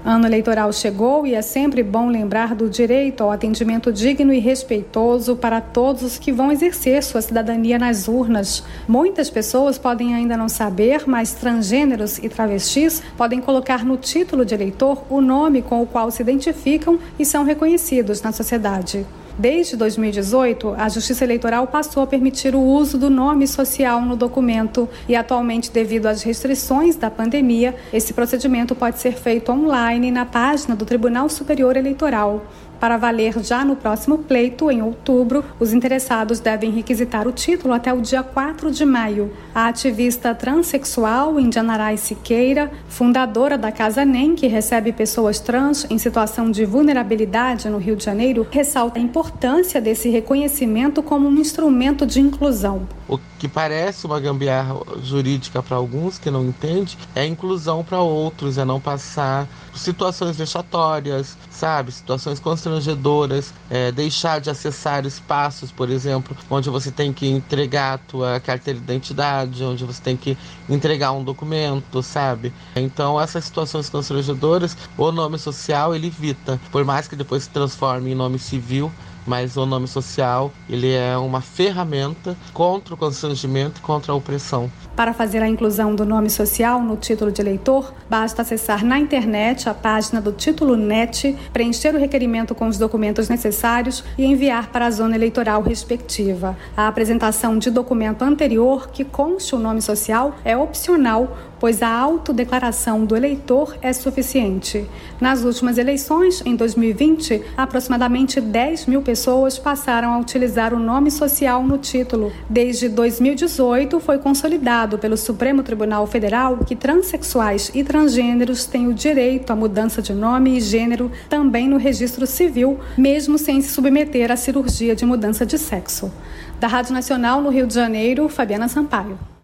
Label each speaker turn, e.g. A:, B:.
A: Ano eleitoral chegou e é sempre bom lembrar do direito ao atendimento digno e respeitoso para todos os que vão exercer sua cidadania nas urnas. Muitas pessoas podem ainda não saber, mas transgêneros e travestis podem colocar no título de eleitor o nome com o qual se identificam e são reconhecidos na sociedade. Desde 2018, a Justiça Eleitoral passou a permitir o uso do nome social no documento e, atualmente, devido às restrições da pandemia, esse procedimento pode ser feito online na página do Tribunal Superior Eleitoral. Para valer já no próximo pleito, em outubro, os interessados devem requisitar o título até o dia 4 de maio. A ativista transexual Indianarai Siqueira, fundadora da Casa NEM, que recebe pessoas trans em situação de vulnerabilidade no Rio de Janeiro, ressalta a importância desse reconhecimento como um instrumento de inclusão.
B: O que parece uma gambiarra jurídica para alguns que não entendem é inclusão para outros, é não passar por situações vexatórias, sabe? Situações constrangedoras, deixar de acessar espaços, por exemplo, onde você tem que entregar a tua carteira de identidade, onde você tem que entregar um documento, sabe? Então, essas situações constrangedoras, o nome social ele evita, por mais que depois se transforme em nome civil, mas o nome social, ele é uma ferramenta contra o constrangimento e contra a opressão.
A: Para fazer a inclusão do nome social no título de eleitor, basta acessar na internet a página do Título NET, preencher o requerimento com os documentos necessários e enviar para a zona eleitoral respectiva. A apresentação de documento anterior que conste o nome social é opcional, pois a autodeclaração do eleitor é suficiente. Nas últimas eleições, em 2020, aproximadamente 10 mil pessoas passaram a utilizar o nome social no título. Desde 2018, foi consolidado pelo Supremo Tribunal Federal que transexuais e transgêneros têm o direito à mudança de nome e gênero também no registro civil, mesmo sem se submeter à cirurgia de mudança de sexo. Da Rádio Nacional no Rio de Janeiro, Fabiana Sampaio.